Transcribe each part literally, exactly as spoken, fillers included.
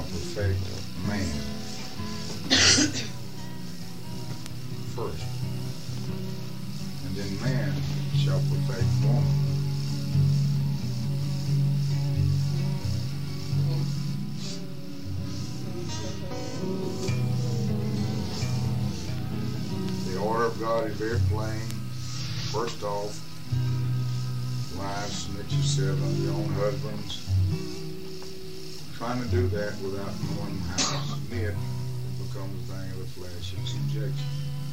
perfect man first, and then man shall perfect woman. The order of God is very plain. First off, wives, submit yourselves unto your own husbands. Trying to do that without knowing how to submit, it becomes a thing of the flesh and subjection.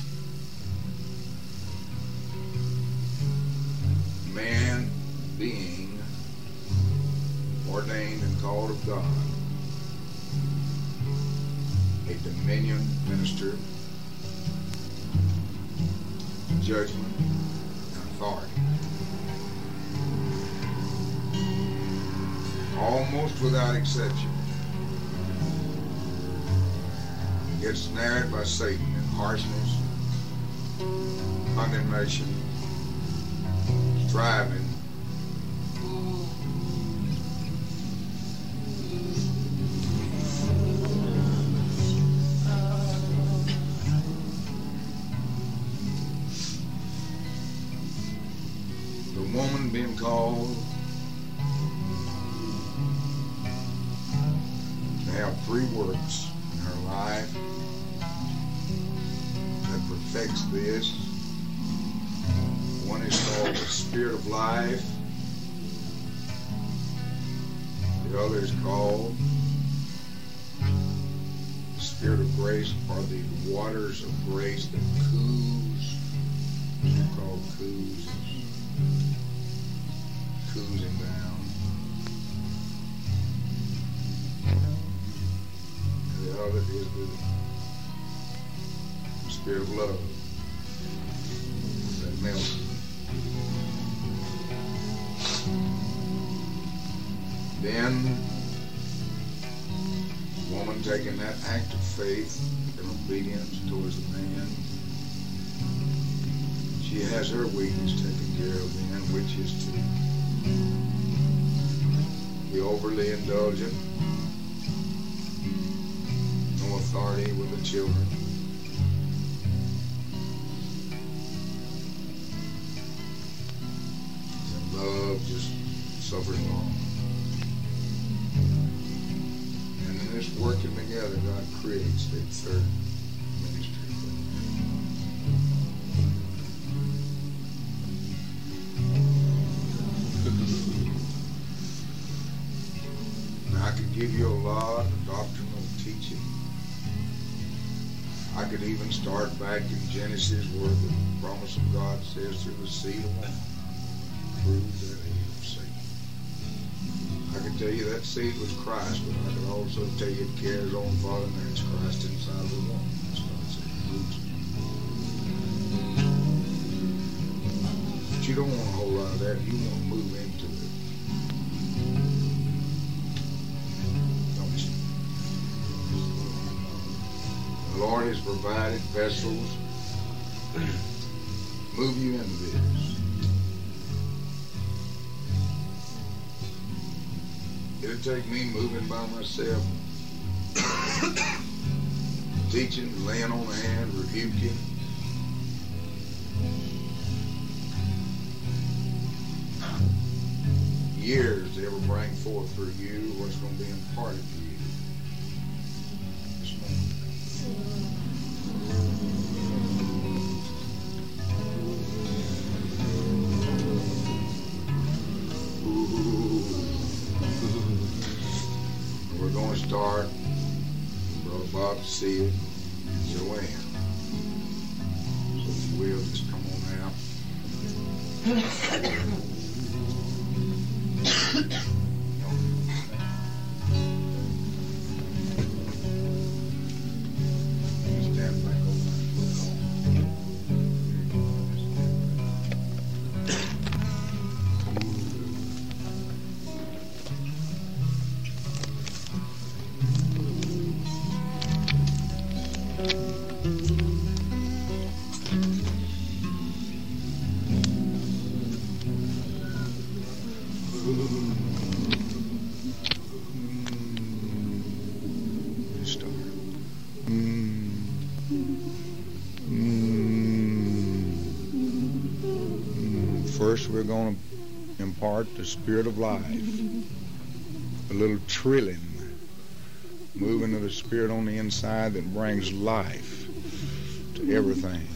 Man being ordained and called of God, a dominion minister, judgment, and authority. Almost without exception, gets snared by Satan in harshness, condemnation, striving, the woman being called to have three works in her life that perfects this. One is called the Spirit of Life. The other is called the Spirit of Grace, or the waters of grace that cools. They're called coos. Coozing down. And the other is the Spirit of Love that melts. Then, woman taking that act of faith and obedience towards the man, she has her weakness taken care of then, which is to be overly indulgent, no authority with the children, and love just suffers long. And in this working together, God creates a third ministry. Now, I could give you a lot of doctrinal teaching. I could even start back in Genesis where the promise of God says through the seed of woman, proves that he of Satan. I could tell you that seed was Christ, but I could also tell you it carries on farther than it's Christ inside of the woman. That's what it says, roots. But you don't want a whole lot of that. You want to move into it. Don't you? The Lord has provided vessels. Move you into this. It'll take me moving by myself, teaching, laying on the hand, rebuking. Years to ever bring forth through you what's going to be imparted to you this morning. We're going to start. Brother Bob to see it. Joanne. So if you will, just come on out. Stand back over. Ooh. First, we're going to impart the spirit of life, a little trilling, moving of the spirit on the inside that brings life to everything.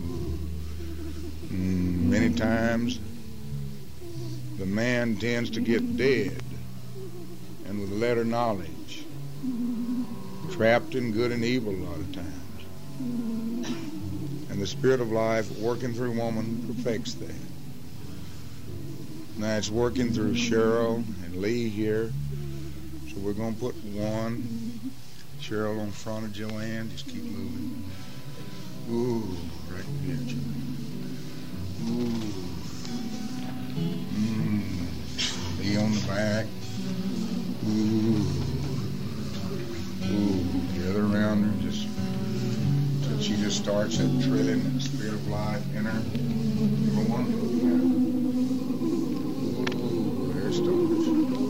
Mm, many times, the man tends to get dead and with letter knowledge, trapped in good and evil a lot of times. And the spirit of life working through woman perfects that. Now it's working through Cheryl and Lee here. So we're going to put one Cheryl on front of Joanne. Just keep moving. Ooh, right here, Joanne. Ooh. Mm. Lee on the back. Ooh. Ooh. Gather around her. Just till she just starts that trilling, the spirit of life in her. Number one look now. Ooh, there it starts.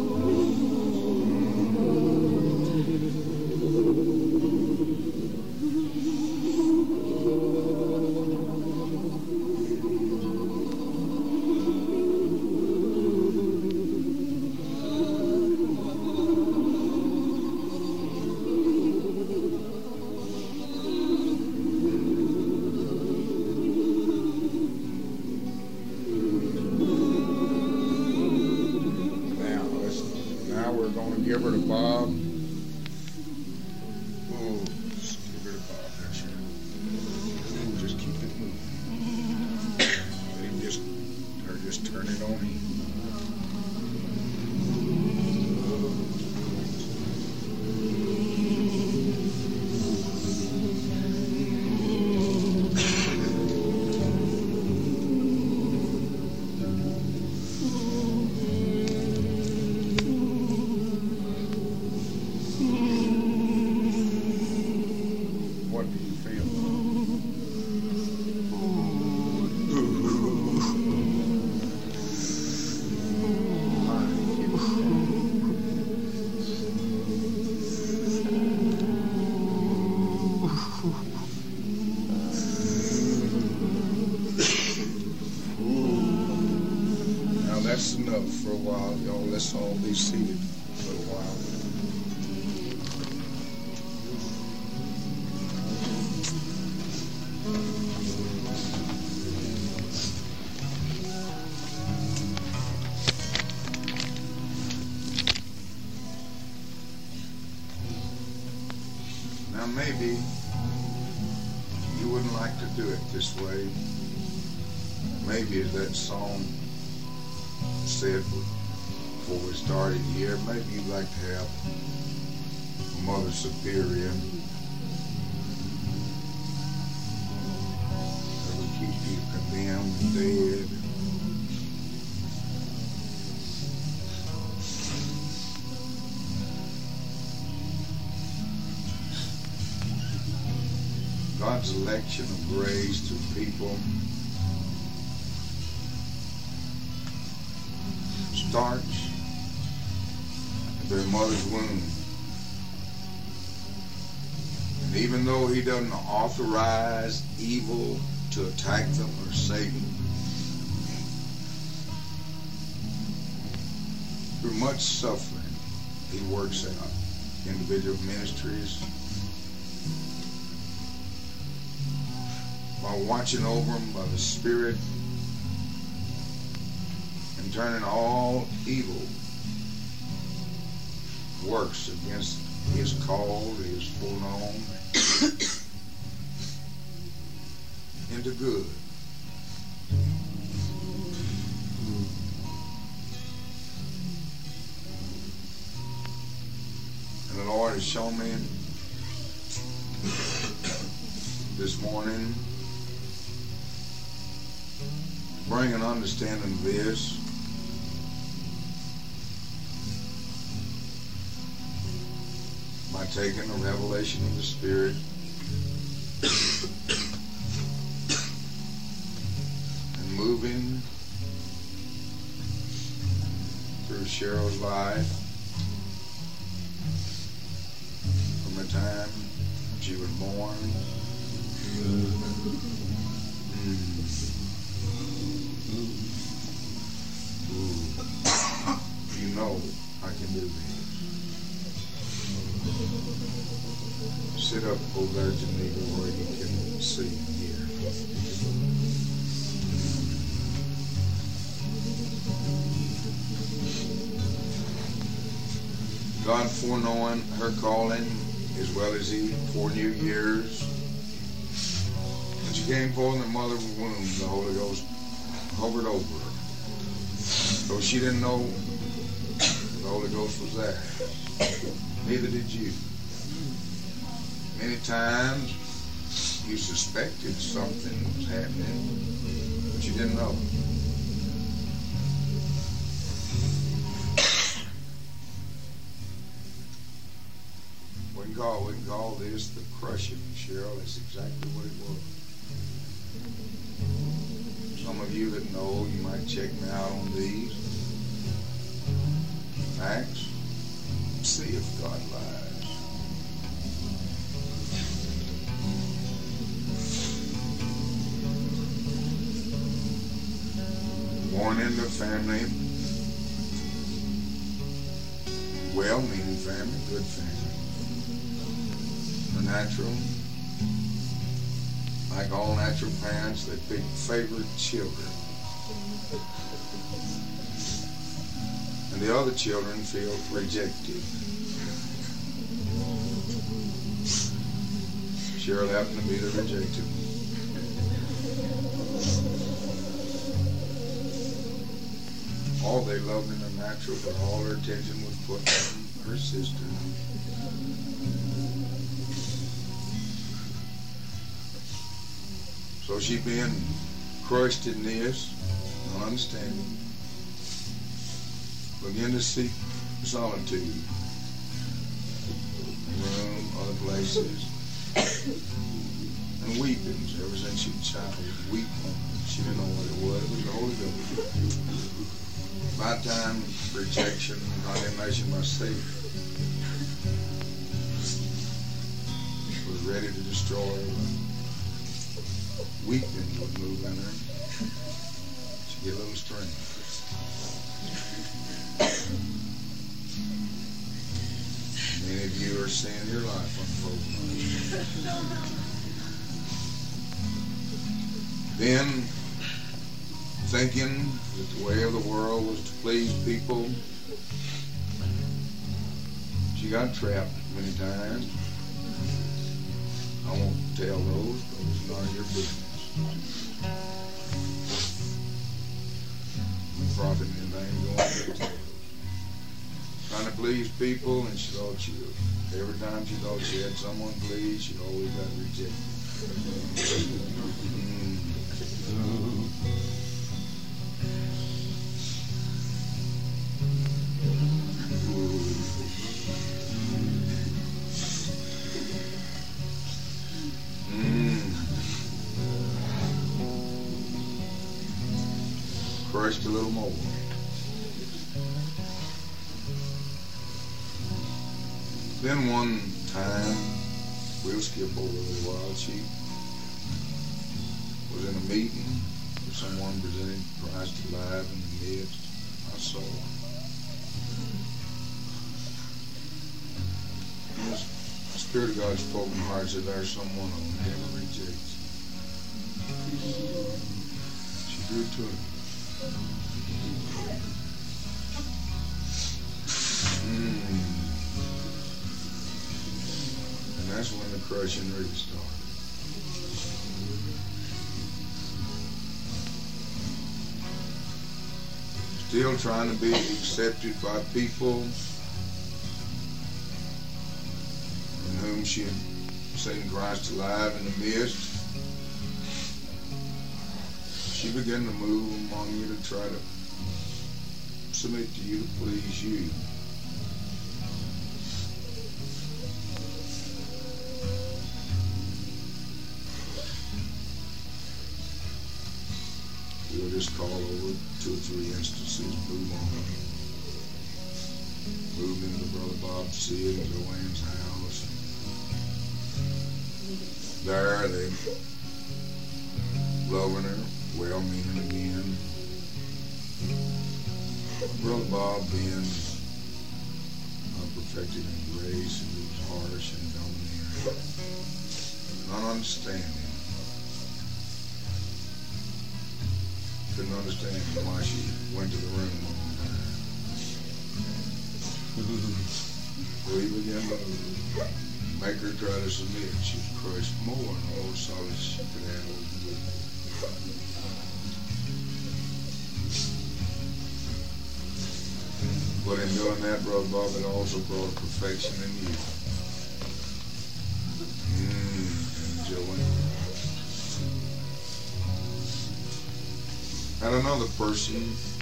Give her to Bob. Oh, just give her to Bob. That's her. Ooh, just keep it moving. Let him just, or just turn it on him. That's enough for a while, y'all. Let's all be seated for a while. Now maybe you wouldn't like to do it this way. Maybe as that song said before we started here, maybe you'd like to have a Mother Superior that would keep you condemned, dead. God's election of grace to people starts at their mother's womb. And even though he doesn't authorize evil to attack them or Satan, through much suffering, he works out individual ministries by watching over them by the Spirit, turning all evil works against his call, his foreknown, into good. And the Lord has shown me this morning, bring an understanding of this. By taking the revelation of the Spirit and moving through Cheryl's life from the time she was born. Mm. know I can do this. Sit up, O there, Geneva, where you can see and hear. God foreknowing her calling as well as he foreknew years. When she came forth in the mother's womb, the Holy Ghost hovered over her. So she didn't know the Holy Ghost was there. Neither did you. Many times you suspected something was happening, but you didn't know. We can call, we can call this the crushing, Cheryl. That's exactly what it was. Some of you that know, you might check me out on these facts. See if God lies. Born into a family, well-meaning family, good family. The natural, like all natural parents, they pick favorite children. And the other children feel rejected. Cheryl happened to be the rejected one. All they loved in the natural, but all her attention was put on her sister. So she being crushed in this, understanding, began to seek solitude. Room, other places, and weepings ever since she was a child. Weeping. She didn't know what it was. It was the Holy Ghost. By time, rejection, condemnation by Satan was ready to destroy her. Weeping would move in her. She'd get a little strength. Many of you are seeing your life unfold. Then, thinking that the way of the world was to please people, she got trapped many times. I won't tell those, but it's none of your business. No profit in anything going to trying to please people, and she thought she would. Every time she thought she had someone pleased, she always got rejected. Mm. Crushed a little more. Then one time, we'll skip over a little while, she was in a meeting where someone presented Christ alive in the midst. I saw her. The Spirit of God spoke in my heart and said, there's someone who will never reject you. She grew to him. Mm. And that's when the crushing really started. Still trying to be accepted by people in whom she had seen Christ alive in the midst. She began to move among you to try to submit to you to please you. We'll just call over two or three instances, move on. Moved into Brother Bob Sid and Joanne's house. There they loving her, well-meaning again. Brother Bob being unperfected in grace, and he was harsh and domineering, not understanding. Couldn't understand why she went to the room all the time. So he began to make her try to submit. She was crushed more and more solid as she could handle it. But in doing that, Brother Bob, it also brought a perfection in you. Mm, and Joanne. Had another person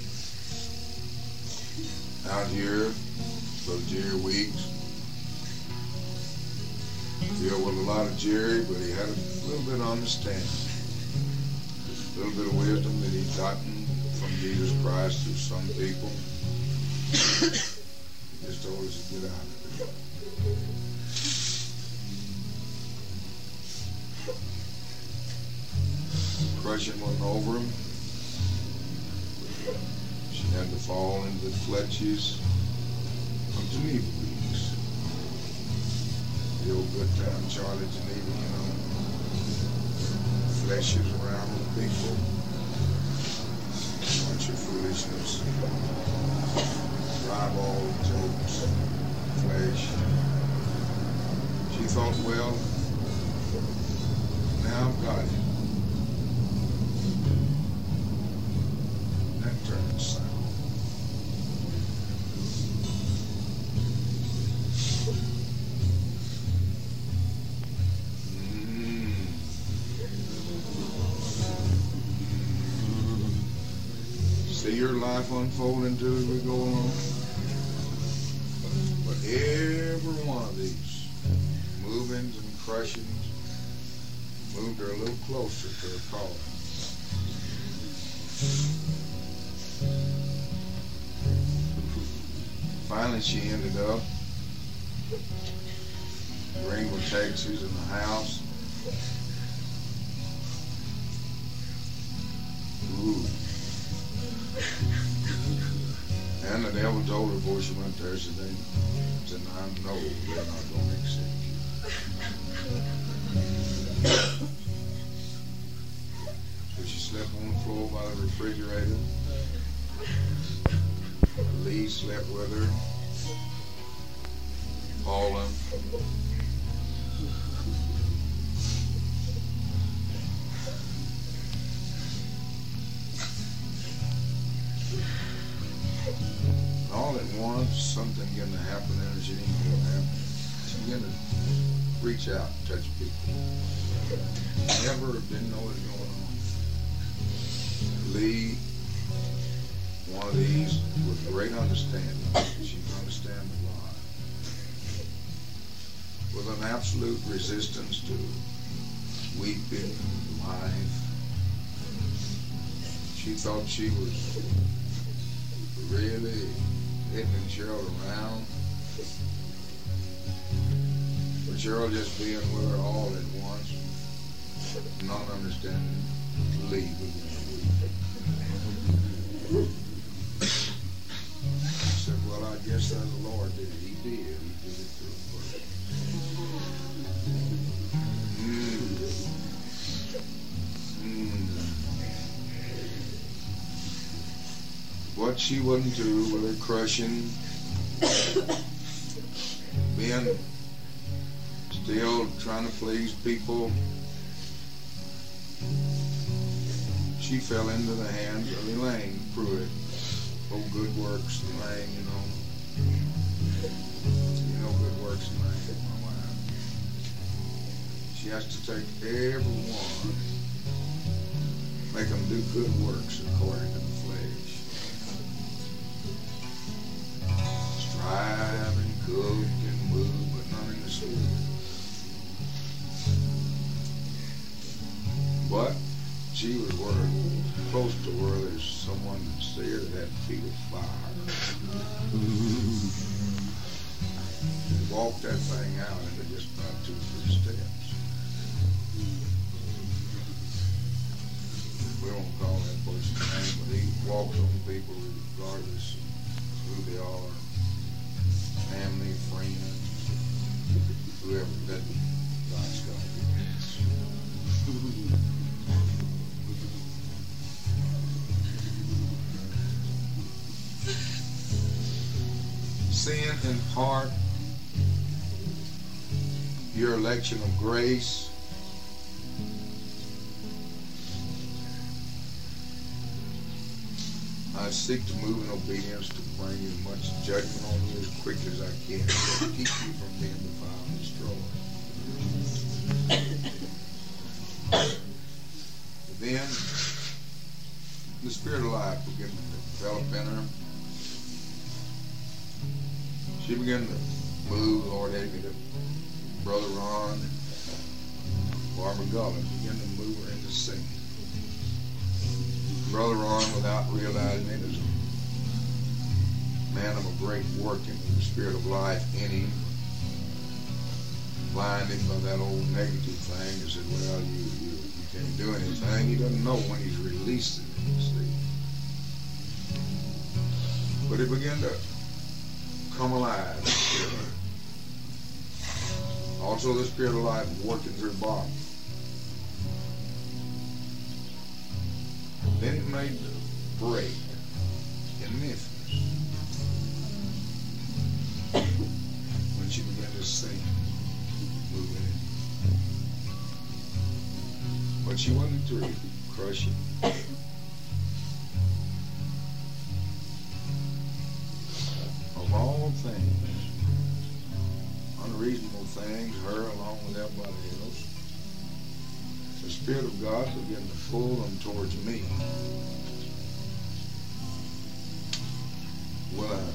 out here, Brother Jerry Weeks, deal with a lot of Jerry, but he had a little bit of understanding, a little bit of wisdom that he'd gotten from Jesus Christ through some people. He just told us to get out of it. Crushing wasn't over him. She had to fall into the clutches of Geneva Weeks. The old good time Charlie Geneva, you know. Flesh is around with people. Bunch of foolishness. Eyeball jokes. Flesh. She thought, well, now I've got it. That turned sour. See your life unfolding too as we go along. But every one of these movings and crushings moved her a little closer to her calling. Finally, she ended up in Greenwood, Texas, in the house. Ooh. And the devil told her before she went there, said, they said, I know they're not going to accept you. So she slept on the floor by the refrigerator. Lee slept with her. Paula. All at once, something began to happen there, and she didn't know what happened. She began to reach out and touch people. Never didn't know what was going on. Lee, one of these, with great understanding, she could understand the lie, with an absolute resistance to weeping, life. She thought she was really hitting Cheryl around, but Cheryl just being with her all at once, not understanding, leave again. I said, well, I guess that the Lord did. He did. He did it through her. Mm. Mm. What she wouldn't do with her crushing, being still trying to please people, she fell into the hands of Elaine Pruitt. Oh, good works, Elaine, you know. You know good works, Elaine, my wife. She has to take everyone, make them do good works according to the flesh. Strive and cook and move, but not in the spirit. But she was where, close to where there's someone that's there that feet of fire. He walked that thing out into just about two or three steps. We won't call that person's name, but he walks on people regardless of sin in part, your election of grace, I seek to move in obedience to bring as much judgment on you as quick as I can to keep you from being defiled and destroyed. But then the Spirit of life began to develop in her. She began to move. Lord had me to Brother Ron and Barbara Gullen began to move her into singing. Brother Ron, without realizing it, is a man of a great working of the Spirit of life in him, blinded by that old negative thing and said, well, you, you, you can't do anything. He doesn't know when he's releasing it, you see. But it began to come alive. Also, the Spirit of life working through her body. Then it made the break in Memphis when she began to sing, moving it. But she wasn't through crushing. Of all things, unreasonable things, her along with everybody else, the Spirit of God began to pull them towards me. Well, uh,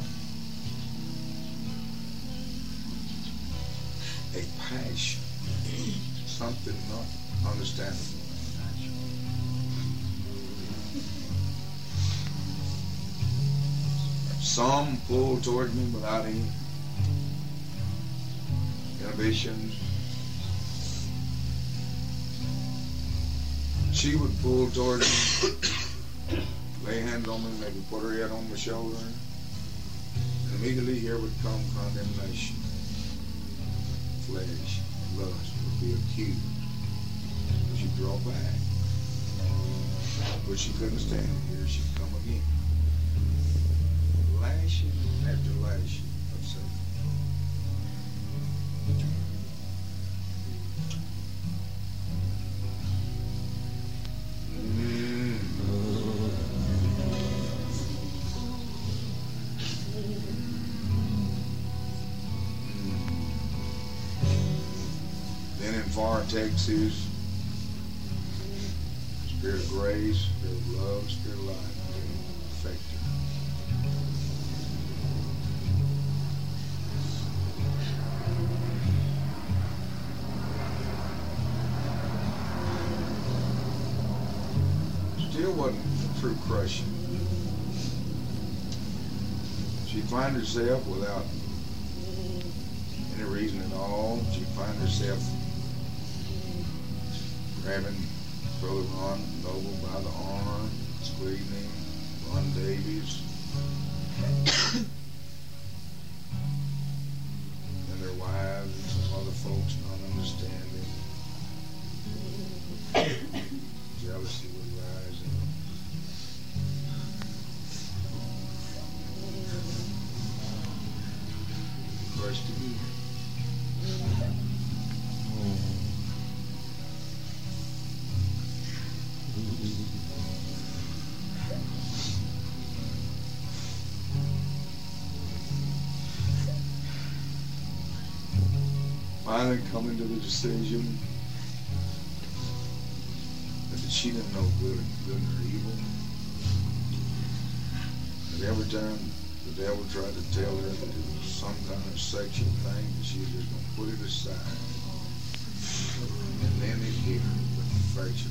a passion, something not understandable. Some pulled towards me without any inhibitions. She would pull towards me, lay hands on me, maybe put her head on my shoulder, and immediately here would come condemnation. Flesh and lust would be accused. But she'd draw back. But she couldn't stand it. Here she'd come again. Lashing after lashing of Satan. Texas, Spirit of grace, Spirit of love, Spirit of life, effective. Still wasn't true crushing. She'd find herself without any reason at all. She'd find herself grabbing Brother Ron Noble by the arm, squeezing him, Ron Davies, and their wives and some other folks not understanding. Jealousy was rising. Crushed again. Finally coming to the decision that she didn't know good, good or evil. And every time the devil tried to tell her that it was some kind of sexual thing, that she was just going to put it aside. And then it hit her with perfection.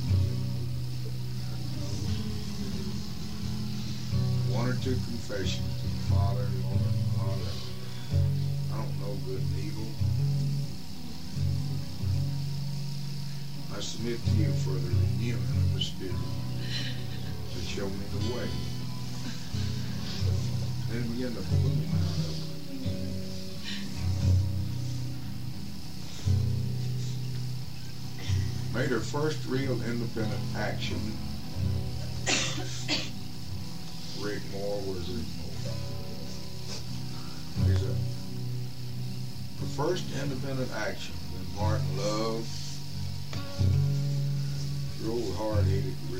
One or two confessions to the Father, Lord, Father, I don't know good and evil. I submit to you for the renewing of the Spirit to show me the way. And then begin to pull me out of it. Made her first real independent action. Rick Moore was it? He's a first independent action that Martin loved. Your old hard-headed Rick.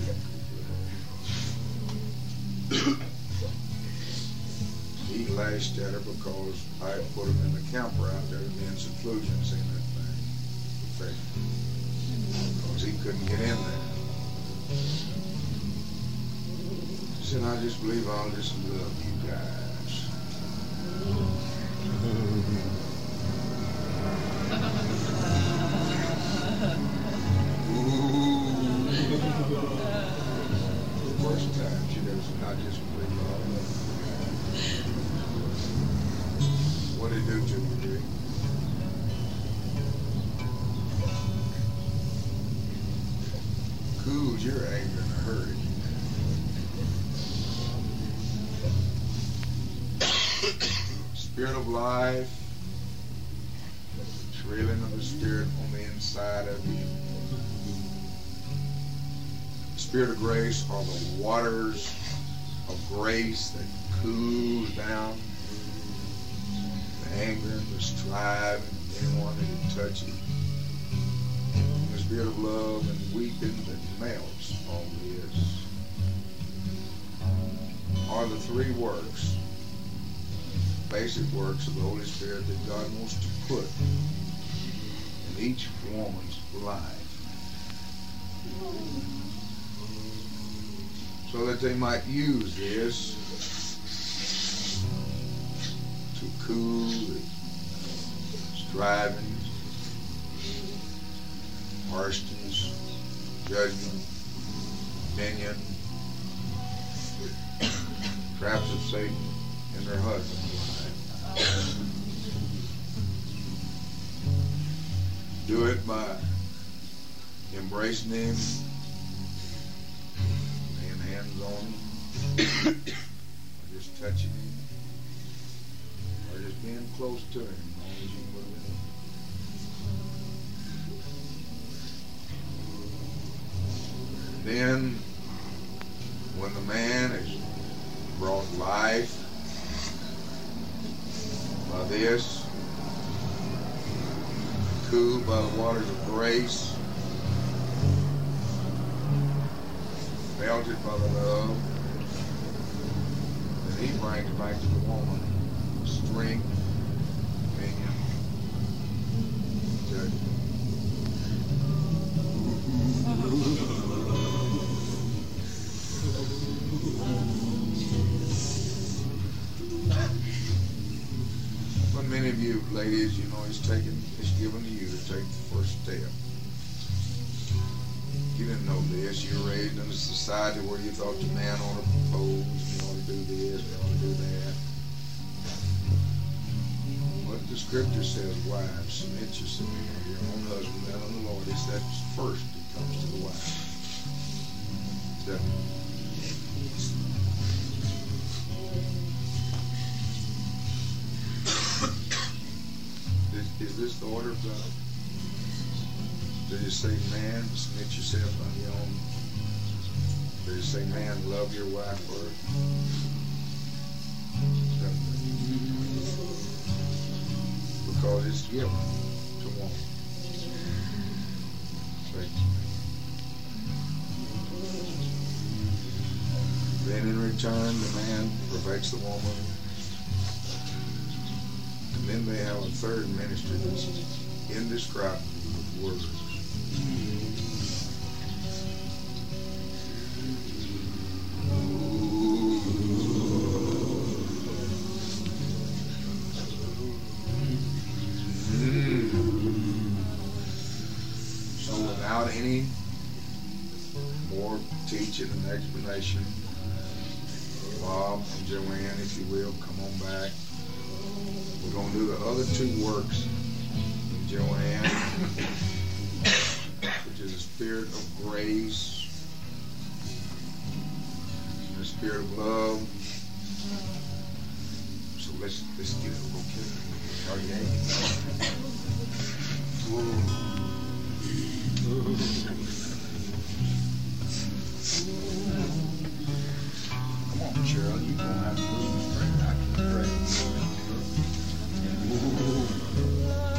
He lashed at her because I had put him in the camper out there in the seclusion, seen that thing. Because he couldn't get in there. She said, I just believe I'll just love you guys. Ooh. The first time she never said, I just believe I'll love you. What did it do to me, Rick? Cooled your anger in a hurry. Spirit of life, the thrilling of the Spirit on the inside of you. The Spirit of grace are the waters of grace that cool down the anger and the strife and anyone that can touch it. And the Spirit of love and weeping that melts all this are the three works, basic works of the Holy Spirit that God wants to put in each woman's life, so that they might use this to cool the striving, harshness, judgment, opinion, traps of Satan in their husband's life. Do it by embracing him, laying hands on him, or just touching him, or just being close to him as long as you can move in. Then, when the man is brought life by this, cooled by the waters of grace, melted by the love, then he brings back to the woman strength, opinion, judgment. But many of you ladies, you know, he's taken, he's given to you to take the first step. You didn't know this. You were raised in a society where you thought your man ought to propose, you ought to do this, you ought to do that. What the scripture says, wives, submit yourself to your own husband and on the Lord. It's that first that comes to the wife. That, is, is this the order of God? Did it say, man, submit yourself on your own? Did it say, man, love your wife first? Because it's given to woman. Then in return, the man perfects the woman. And then they have a third ministry that's indescribable with words. Without any more teaching and explanation, Bob and Joanne, if you will, come on back. We're going to do the other two works in Joanne, which is the spirit of grace and the spirit of love. So let's let's get it okay. Are you? Whoa. Come on, Cheryl, you're going to have to move straight. I can pray.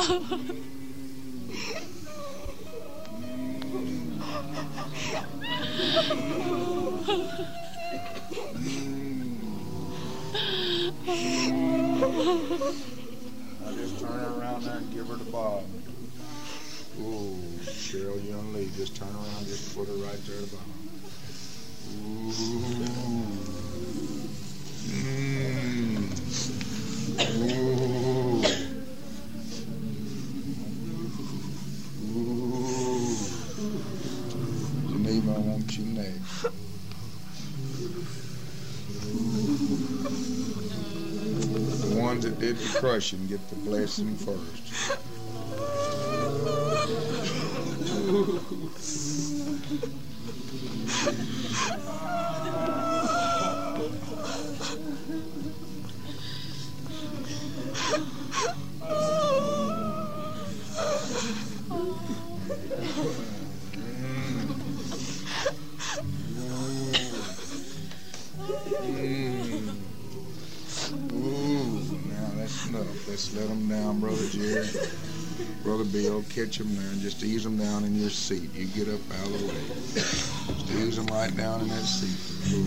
Now just turn her around there and give her the bob. Ooh, Cheryl Young Lee, just turn around, just put her right there at the bottom. Ooh. Mm. Ooh. Ooh. Geneva, I want you next. The ones that did the crushing get the blessing first. Let's let them down, Brother Jerry. Brother Bill, catch them there and just ease them down in your seat. You get up out of the way. Just ease them right down in that seat.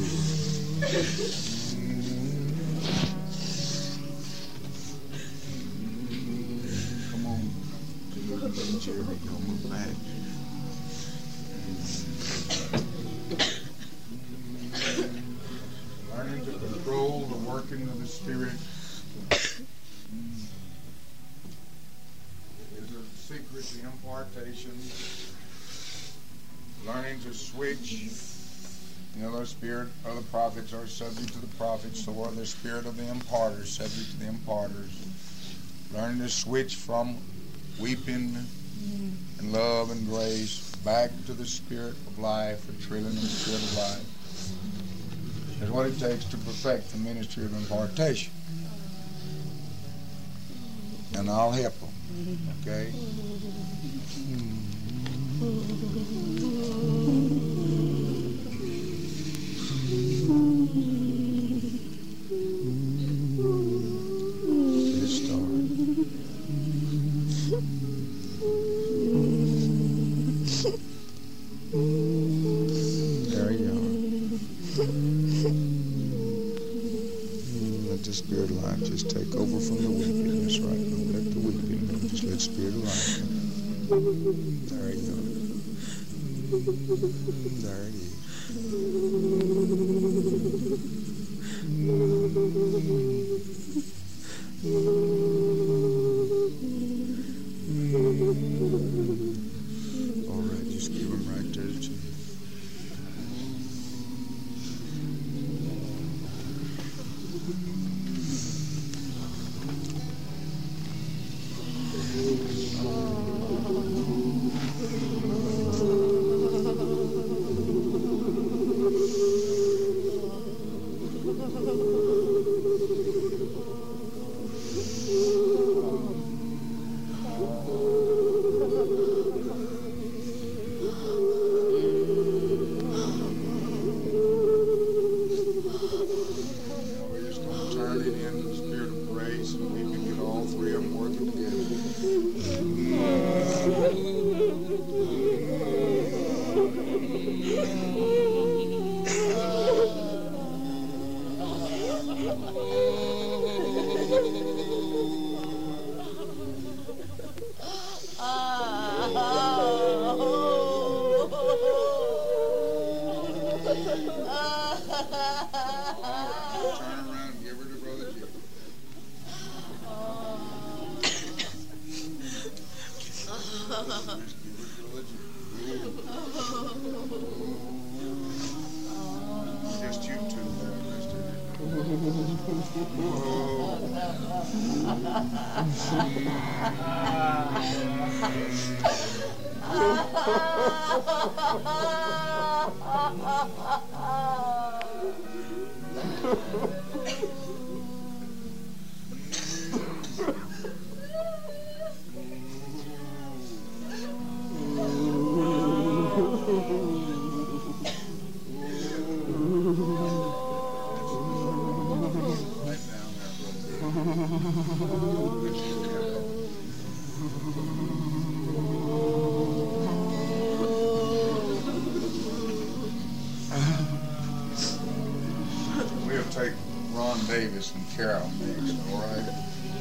Come on. Jerry, don't move back. Learning to control the working of the Spirit. Secret, the impartation, learning to switch. You know, the spirit of the prophets are subject to the prophets, so are the spirit of the imparters subject to the imparters. Learning to switch from weeping and love and grace back to the spirit of life, or trilling in the spirit of life. That's what it takes to perfect the ministry of impartation. And I'll help them. Okay? Let's start. There you are. Let the spirit of life just take over from the weeping. That's right. Don't let the weeping go. Just let spirit of life go. There you go. There it is. All right, just give him right there to you. Just you two there, Mister. Carol next, all right?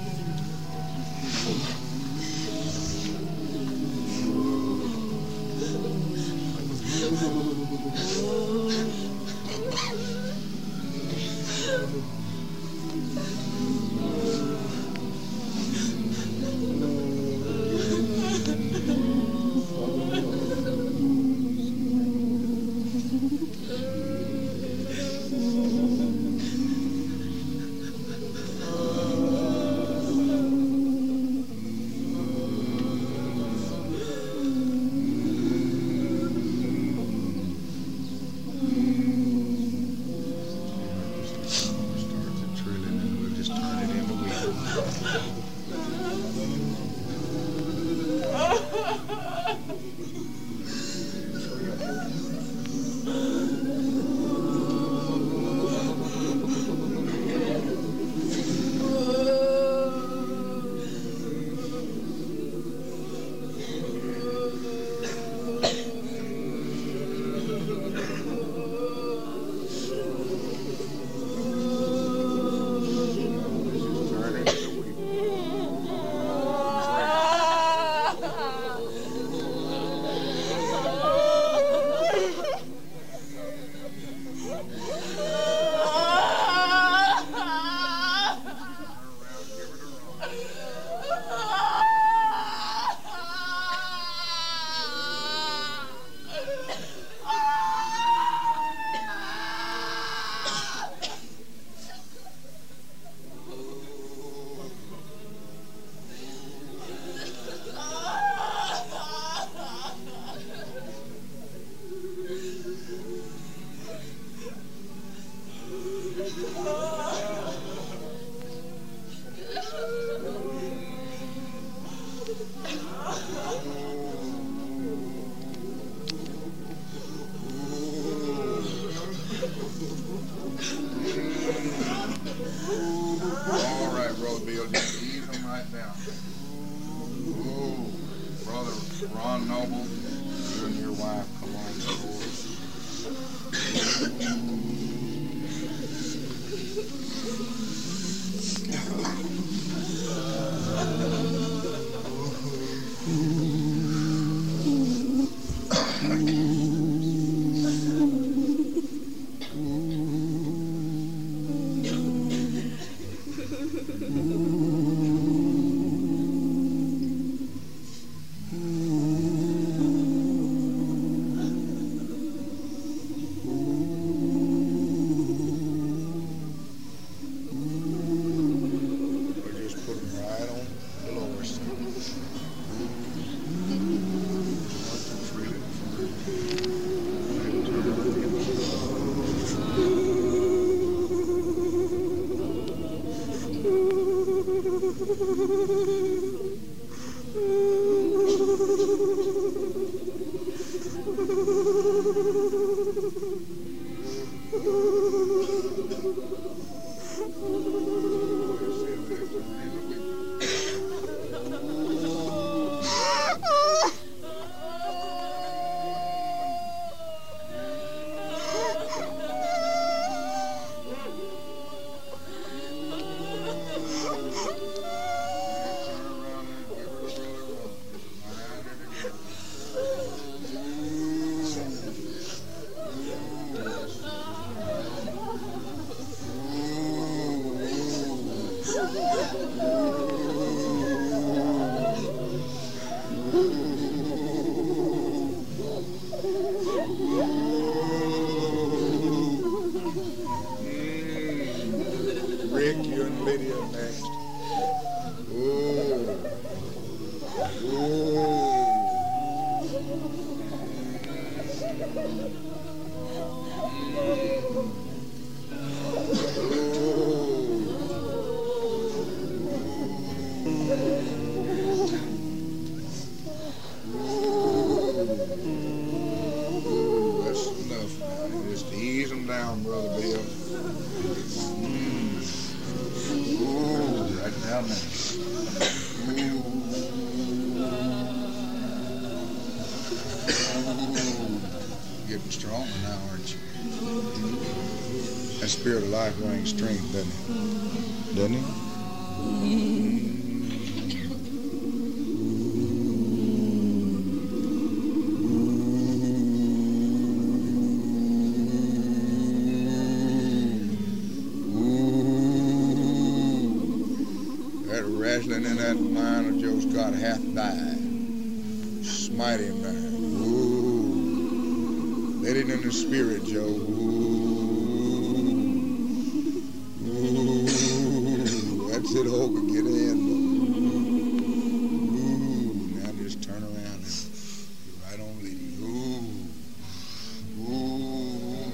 All right, Brother Bill, just ease them right down. Ooh, Brother Ron Noble, you and your wife, come on forward. Rick, you and Lydia next. Ooh. Ooh. Ooh, that's enough now. Just ease them down, Brother Bill. Mm. Ooh, right down there. Ooh. Ooh. Getting stronger now, aren't you? That spirit of life brings strength, doesn't it? Doesn't it? That wrestling in that mind of Joe Scott hath died. Smite him down. Ooh. Let it in the spirit, Joe. Ooh. That's it, Hogan. Get in. Ooh. Now just turn around and you're right on leading. Ooh. Ooh.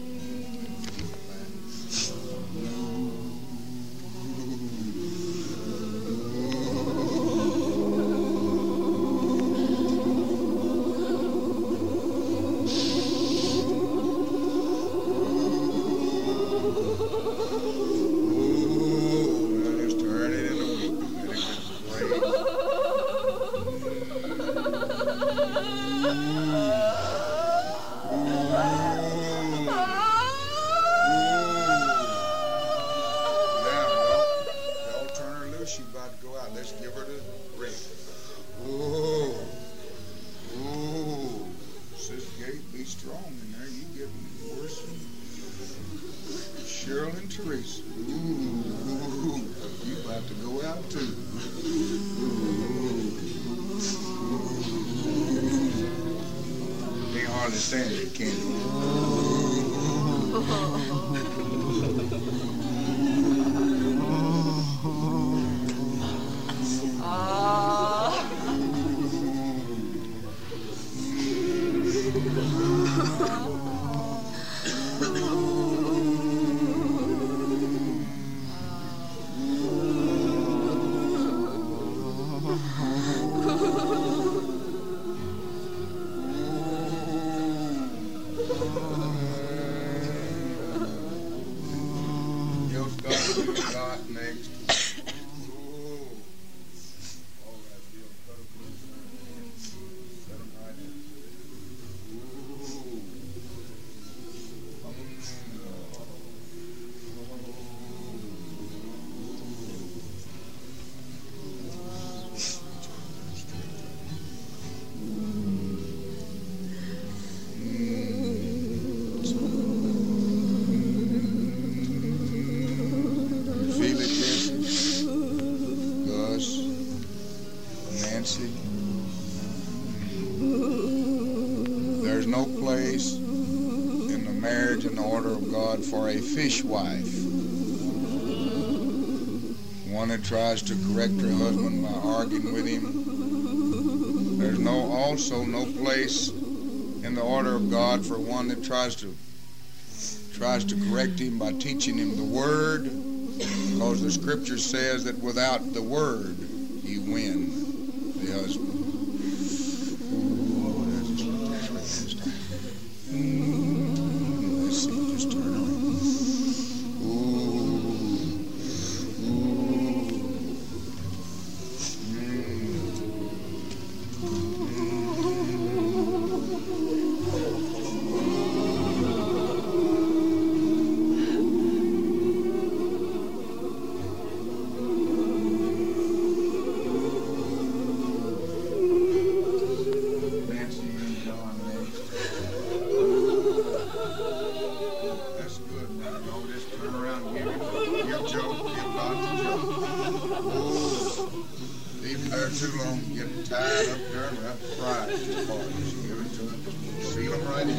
She's about to go out. Let's give her the ring. Oh, oh, Sister Gate, be strong in there. You getting worse than Cheryl and Teresa. Ooh, ooh, you about to go out too. Can't hardly stand it, can you? You'll start next. There's no place in the marriage and the order of God for a fishwife, one that tries to correct her husband by arguing with him. There's no also no place in the order of God for one that tries to tries to correct him by teaching him the Word, because the Scripture says that without the Word you win the husband. Let's see, just turn around. Ooh. Too long, getting tied up there, and have to fry it too far. Just give it to them. Seal them right in.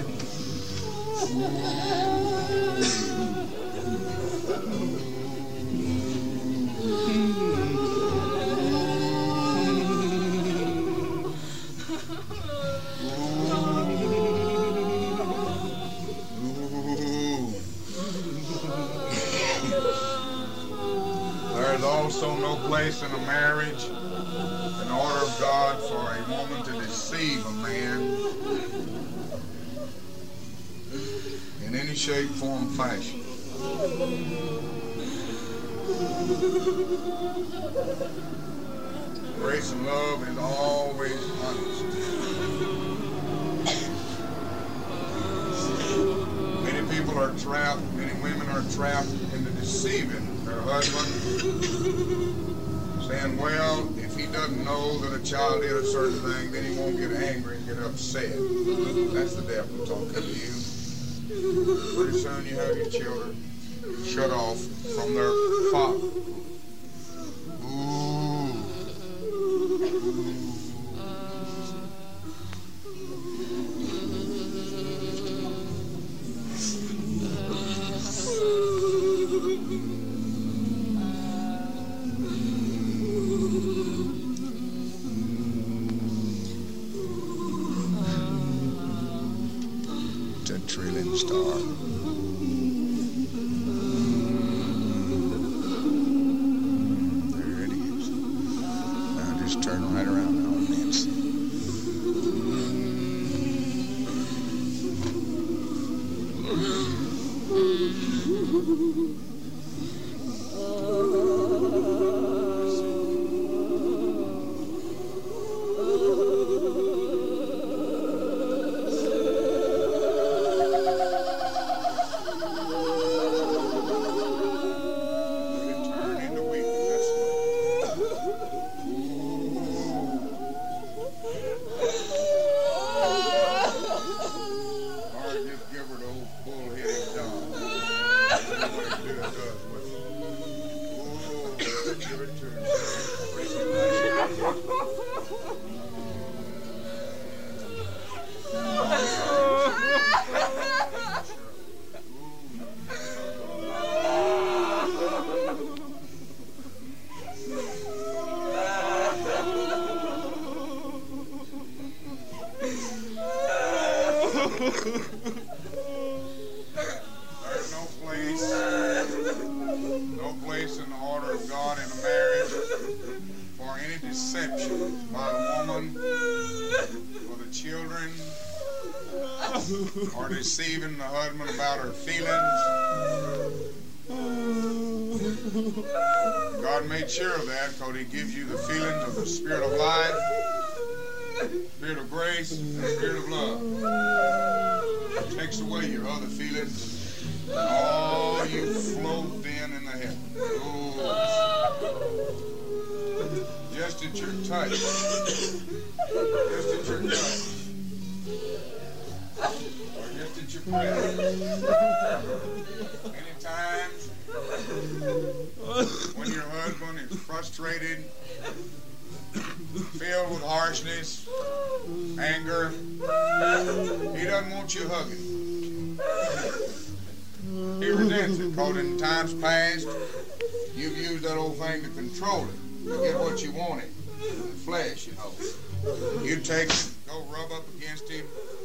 There's also no place in a marriage, in the order of God, for a woman to deceive a man in any shape, form, fashion. Grace and love is always honest. Many people are trapped, many women are trapped into deceiving their husband, saying, well, if he doesn't know that a child did a certain thing, then he won't get angry and get upset. That's the devil talking to you. Pretty soon you have your children shut off from their father. Ooh. Ooh. It's a trillion star. There it is. Now just turn right around now and dance. There's no place, no place in the order of God in a marriage for any deception by the woman or the children, or deceiving the husband about her feelings. God made sure of that because He gives you the feelings of the Spirit of life, Spirit of grace, and Spirit of love. It takes away your other feelings, and all you float then in the heavens. Oh, just at your touch, just at your touch, or just at your presence. Many times, when your husband is frustrated, filled with harshness, anger, he doesn't want you hugging. He resents it because in times past you've used that old thing to control it, to get what you wanted, the flesh, you know. You'd take, go rub up against him,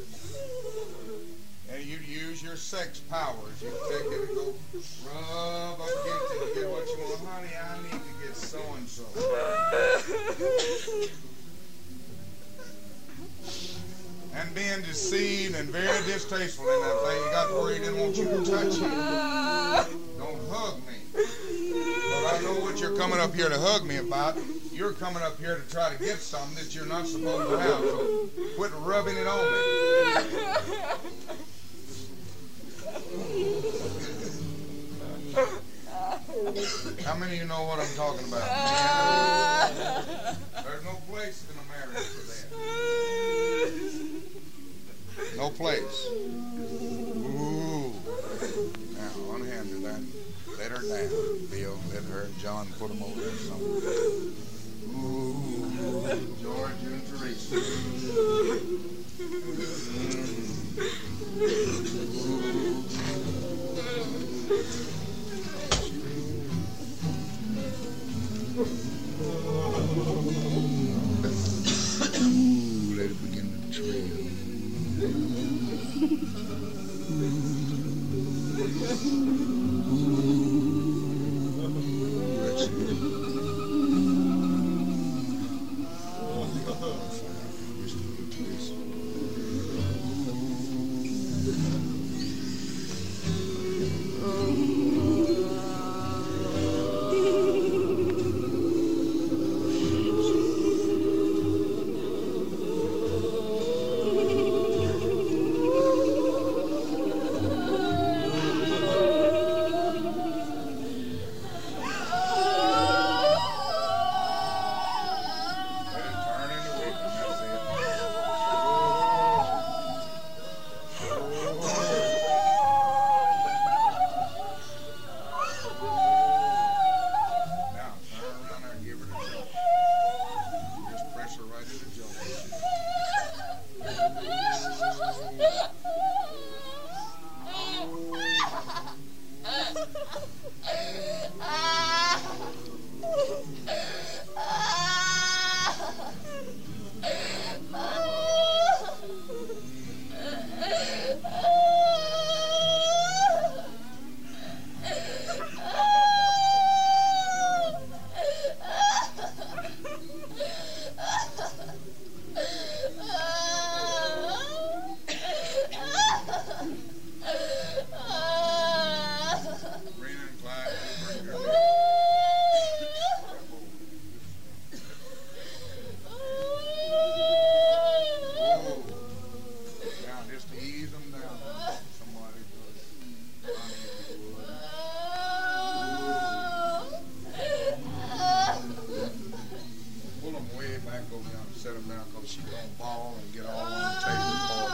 and you'd use your sex powers. You'd take it and go rub up against it to get what you want. Honey, I need to get so and so. And being deceived and very distasteful in that thing, you got to where he didn't want you to touch him. Don't hug me. But I know what you're coming up here to hug me about. You're coming up here to try to get something that you're not supposed to have. So quit rubbing it on me. How many of you know what I'm talking about? There's no place in a marriage for that. No place. Ooh. Now, unhandle that. Let her down, Bill. Let her, John, put them over there somewhere. Ooh. George and Teresa. Ooh, let it begin to trail. way back over there and set them down because she's going to ball and get all on the table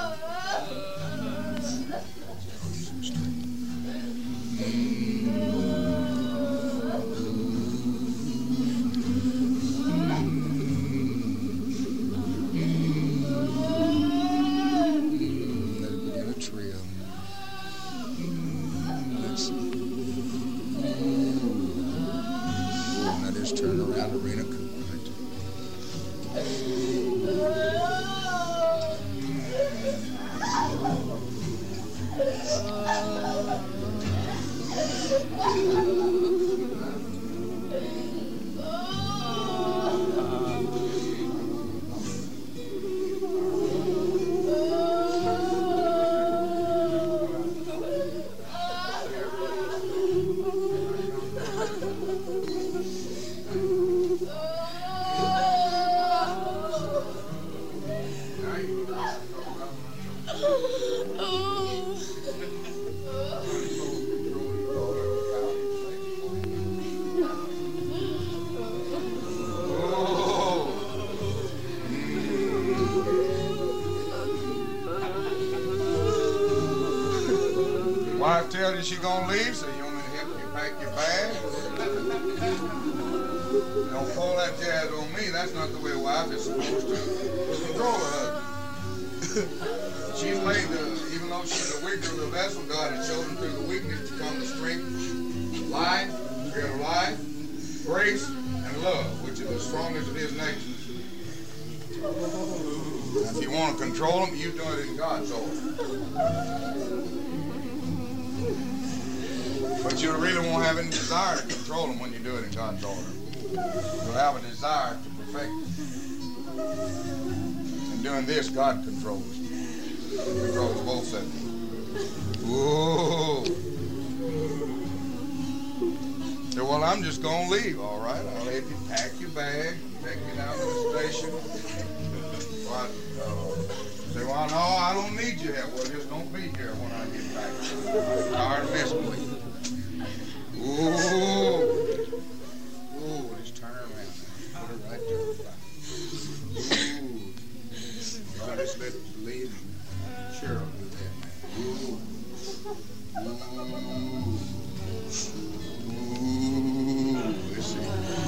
turn around Arena Cooper. Wife tells you she's gonna leave, so you want me to help you pack your bag? Don't pull that jazz on me. That's not the way a wife is supposed to control her husband. She's made the, even though she's the weaker of the vessel, God has chosen through the weakness to come the strength, life, spirit of life, grace, and love, which is the strongest of his nature. Now, if you want to control them, you do it in God's order. But you really won't have any desire to control them when you do it in God's order. You'll have a desire to perfect it. And doing this, God controls. Controls both of them. Whoa. So, well, I'm just going to leave, all right? I'll let you pack your bag, take you down to the station. What? Uh, say, well, no, I don't need your help. Well, just don't be here when I get back. I'm tired of messing with you. Ooh. Ooh, just turn her around. Put her right there. Ooh. God, just let Lee and Cheryl do that. Ooh. Ooh. Ooh. Let's see.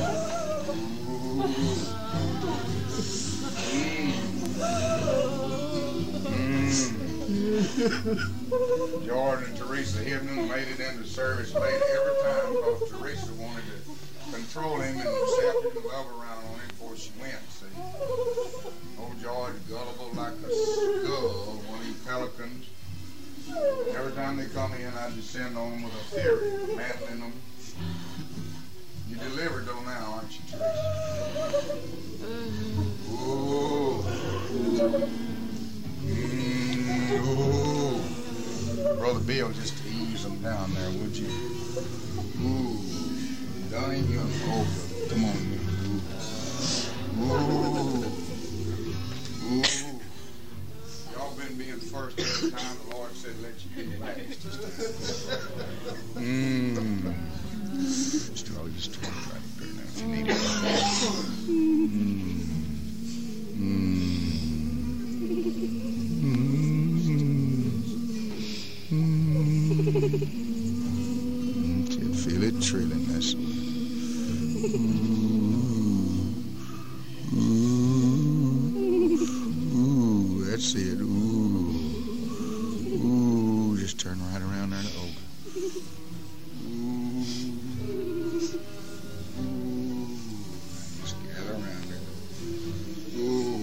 Ooh. Mm. Jordan and Teresa Hibden made it into service late every time because Teresa wanted to control him and accept and love around on him before she went, see. Old George, gullible like a skull, one of these pelicans. Every time they come in, I descend on them with a theory, mantling them. You delivered though now, aren't you, Teresa? Ooh. Mm, ooh. Brother Bill, just ease them down there, would you? Ooh. Darling, you oh, come on. Ooh. Ooh. Ooh. Y'all been being first every time the Lord said let you be last. Mmm. Struggle just talk right up there now if you need it. Mmm. Mmm. Feel it trilling, that's ooh. Ooh. Ooh, that's it. Ooh. Ooh, just turn right around there to open. Ooh. Ooh. Just gather around it. Ooh.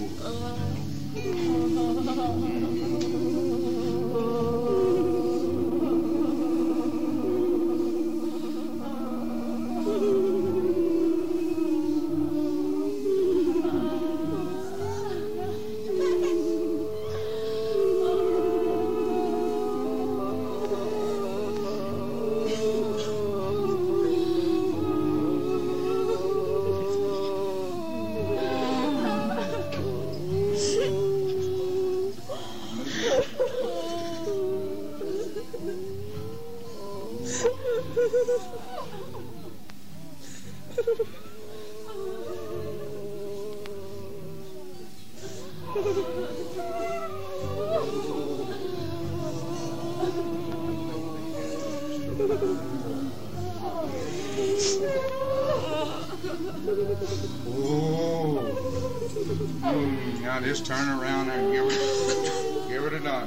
Oh. Mm, now just turn around there and give it, give it a done.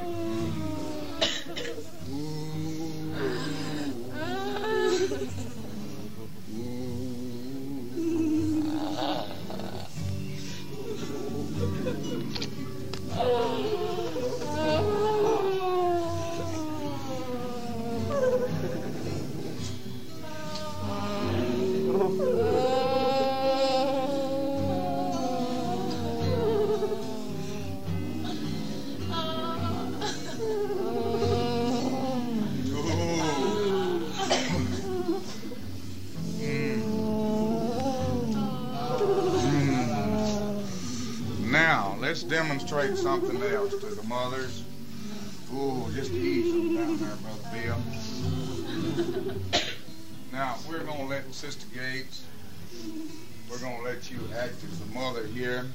Now, let's demonstrate something else to the mothers. Ooh, just ease them down there, Brother Bill. Now, we're going to let Sister Gates, we're going to let you act as the mother here.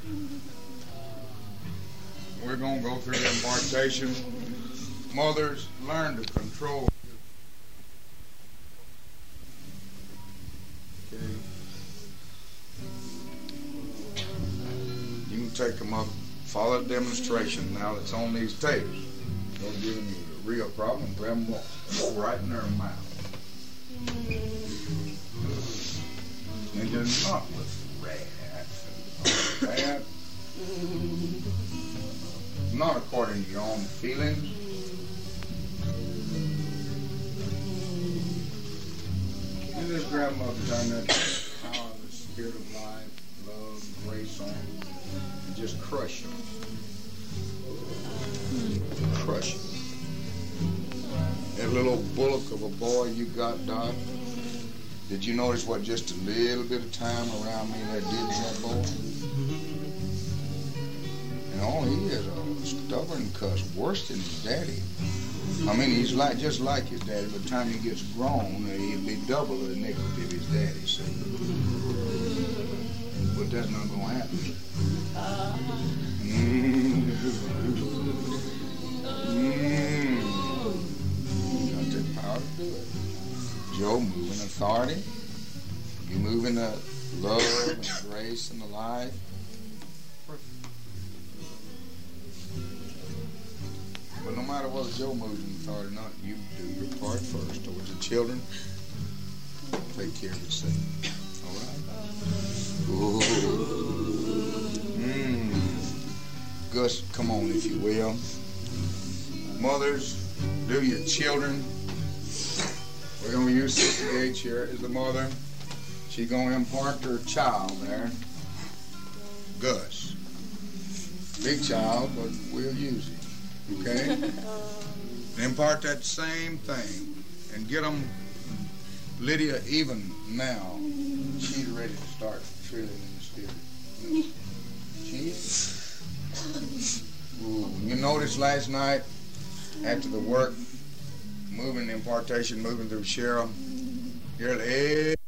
We're going to go through the impartation. Mothers, learn to control. Okay. You can take them up, follow the demonstration now that's on these tapes. They'll give you a real problem, grab them right in their mouth. And just not with rats and all that. Not according to your own feelings. And just grab them up and turn that power of the Spirit of life, love, grace on them. And just crush them. Crush them. That little bullock of a boy you got, Doc, did you notice what just a little bit of time around me that did to that boy? And all he is a stubborn cuss, worse than his daddy. I mean, he's like just like his daddy. By the time he gets grown, he'll be double the iniquity of his daddy, see? But that's not going to happen. Mm. Mm. Got the power to do it. Joe, move in authority. You move in the love and the grace and the life. But no matter whether Joe moves in authority or not, you do your part first. Towards the children, take care of yourself. All right? Ooh. Mm. Gus, come on, if you will. Mothers, do your children. We're going to use Sister Gates here as the mother. She's going to impart to her child there. Gus. Big child, but we'll use him. Okay? Impart that same thing. And get them, Lydia, even now, she's ready to start feeling in the Spirit. She's, ooh, you noticed last night, after the work, moving the impartation, moving through Cheryl, here,